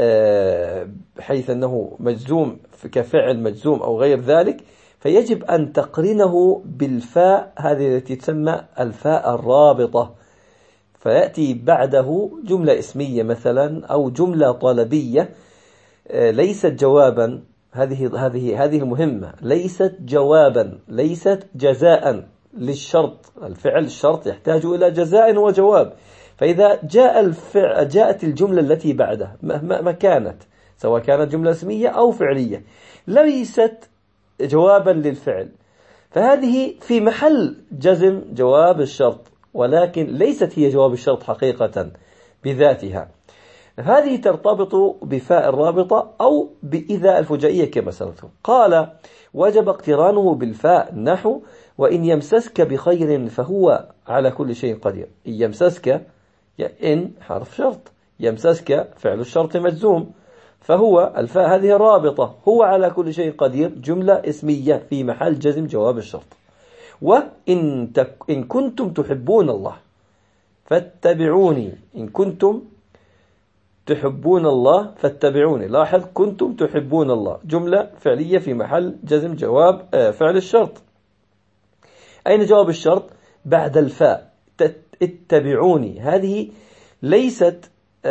بحيث أنه مجزوم كفعل مجزوم أو غير ذلك، فيجب أن تقرنه بالفاء، هذه التي تسمى الفاء الرابطة، فيأتي بعده جملة اسمية مثلا أو جملة طلبية ليست جوابا، هذه هذه هذه المهمة ليست جوابا، ليست جزاء للشرط. الفعل الشرط يحتاج إلى جزاء وجواب. فإذا جاء الفعل جاءت الجملة التي بعدها مهما كانت، سواء كانت جملة اسمية أو فعلية، ليست جوابا للفعل، فهذه في محل جزم جواب الشرط، ولكن ليست هي جواب الشرط حقيقة بذاتها. هذه ترتبط بفاء الرابطة أو بإذا الفجائية كما سنذكر. قال وجب اقترانه بالفاء نحو وإن يمسسك بخير فهو على كل شيء قدير. إن يمسسك، إن حرف شرط، يمسسك فعل الشرط مجزوم، فهو الفاء هذه الرابطة، هو على كل شيء قدير جملة اسمية في محل جزم جواب الشرط. وإن تك إن كنتم تحبون الله فاتبعوني، إن كنتم تحبون الله فاتبعوني. لاحظ كنتم تحبون الله جملة فعلية في محل جزم جواب فعل الشرط. أين جواب الشرط؟ بعد الفاء، اتبعوني. هذه ليست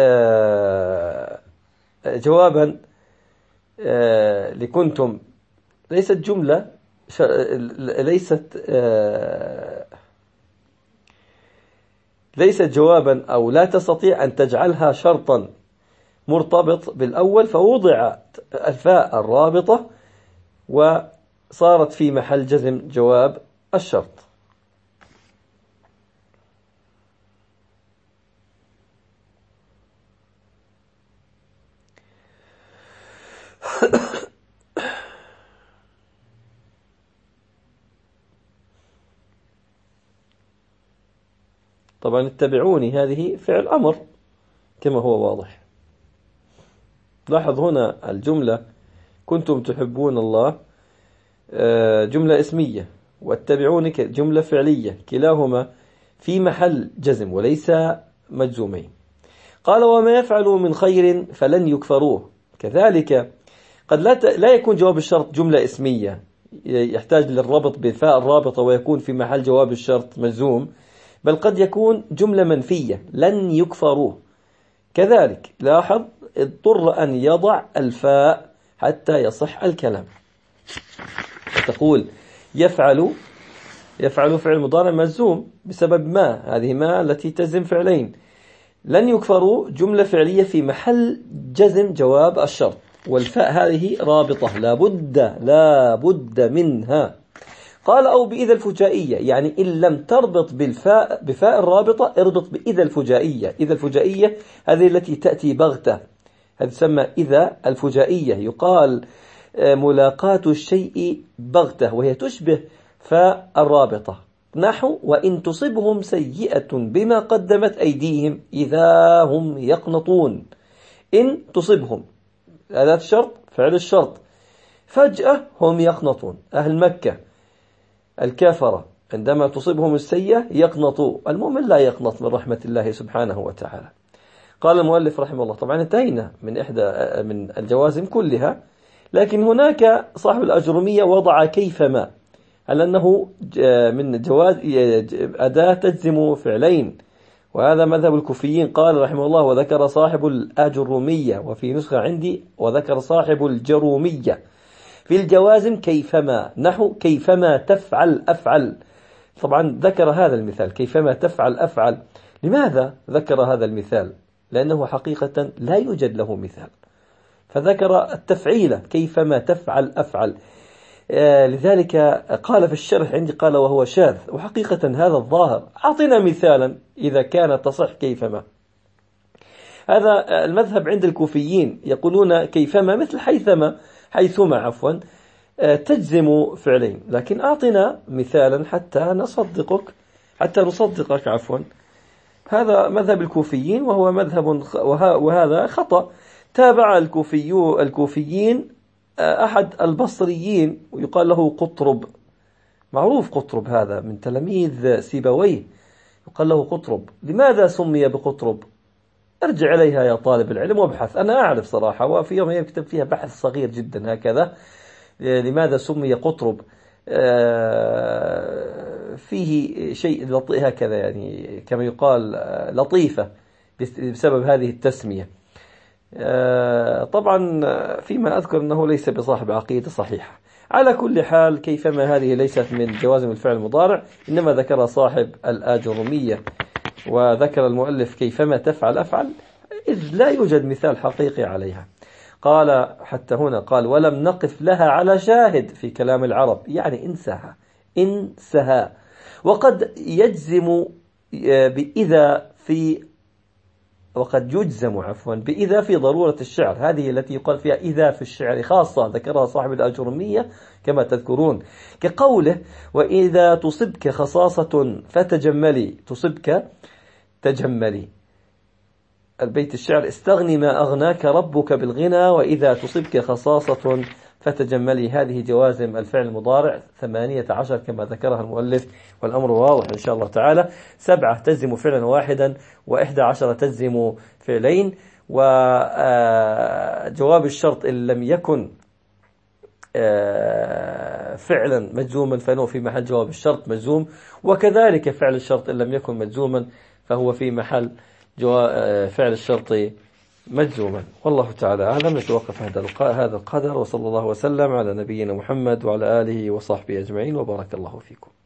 جوابا لكنتم، ليست جملة، ليست ليست جوابا، أو لا تستطيع أن تجعلها شرطا مرتبط بالأول، فوضعت الفاء الرابطة وصارت في محل جزم جواب الشرط. طبعا اتبعوني هذه فعل أمر كما هو واضح. لاحظ هنا الجملة كنتم تحبون الله جملة اسمية، واتبعوني جملة فعلية، كلاهما في محل جزم وليس مجزومين. قال وما يفعلوا من خير فلن يكفروه. كذلك قد لا لا يكون جواب الشرط جملة اسمية يحتاج للربط بفاء الرابطة ويكون في محل جواب الشرط مجزوم، بل قد يكون جملة منفية لن يكفروه. كذلك لاحظ اضطر أن يضع الفاء حتى يصح الكلام. تقول يفعل، يفعل فعل مضارع مجزوم بسبب ما، هذه ما التي تجزم فعلين. لن يكفروا جملة فعلية في محل جزم جواب الشرط، والفاء هذه رابطة لا بد لا بد منها. قال أو بإذا الفجائية، يعني إن لم تربط بالفاء بفاء الرابطة اربط بإذا الفجائية. إذا الفجائية هذه التي تأتي بغتة، هذه تسمى إذا الفجائية. يقال ملاقاة الشيء بغتة، وهي تشبه فاء الرابطة. نحو وإن تصبهم سيئة بما قدمت أيديهم إذا هم يقنطون. إن تصبهم أداة الشرط فعل الشرط، فجأة هم يقنطون. أهل مكة الكافرة عندما تصيبهم السيئة يقنطوا، المؤمن لا يقنط من رحمة الله سبحانه وتعالى. قال المؤلف رحمه الله، طبعا انتهينا من إحدى من الجوازم كلها، لكن هناك صاحب الأجرمية وضع كيفما، على أنه من جواز أداة تجزم فعلين، وهذا مذهب الكوفيين. قال رحمه الله وذكر صاحب الأجرمية، وفي نسخة عندي وذكر صاحب الجرومية في الجوازم كيفما، نحو كيفما تفعل أفعل. طبعا ذكر هذا المثال كيفما تفعل أفعل. لماذا ذكر هذا المثال؟ لأنه حقيقة لا يوجد له مثال، فذكر التفعيل كيفما تفعل أفعل. آه لذلك قال في الشرح عندي قال وهو شاذ، وحقيقة هذا الظاهر. أعطنا مثالا إذا كانت تصح كيفما. هذا المذهب عند الكوفيين، يقولون كيفما مثل حيثما، حيثما عفوا تجزم فعلين. لكن أعطنا مثالا حتى نصدقك، حتى نصدقك عفوا. هذا مذهب الكوفيين وهو مذهب وهذا خطأ. تابع الكوفيو الكوفيين أحد البصريين ويقال له قطرب، معروف قطرب هذا من تلاميذ سيبويه، يقال له قطرب. لماذا سمي بقطرب؟ ارجع إليها يا طالب العلم وابحث. أنا أعرف صراحة، وفي يوم يكتب فيها بحث صغير جدا هكذا لماذا سمي قطرب. فيه شيء لطيف هكذا، يعني كما يقال لطيفة بسبب هذه التسمية. طبعا فيما أذكر أنه ليس بصاحب عقيدة صحيحة. على كل حال كيفما هذه ليست من جوازم الفعل المضارع، إنما ذكر صاحب الآجرومية، وذكر المؤلف كيفما تفعل أفعل، إذ لا يوجد مثال حقيقي عليها. قال حتى هنا قال ولم نقف لها على شاهد في كلام العرب، يعني انسها انسها. وقد يجزم بإذا في وقد يجزم عفوا بإذا في ضرورة الشعر، هذه التي يقال فيها إذا في الشعر خاصة، ذكرها صاحب الأجرمية كما تذكرون، كقوله وإذا تصبك خصاصة فتجملي، تصبك تجملي. البيت الشعر استغني ما أغناك ربك بالغنى، وإذا تصبك خصاصة فتجملي. هذه جوازم الفعل المضارع ثمانية عشر كما ذكرها المؤلف، والأمر واضح إن شاء الله تعالى. سبعة تجزم فعلا واحدا، وإحدى عشر تجزم فعلين. وجواب الشرط إن لم يكن فعلا مجزوما فإنه في محل جواب الشرط مجزوم، وكذلك فعل الشرط إن لم يكن مجزوما فهو في محل فعل الشرط مجزوما. والله تعالى أعلم. نتوقف هذا القدر، وصلى الله وسلم على نبينا محمد وعلى آله وصحبه أجمعين، وبارك الله فيكم.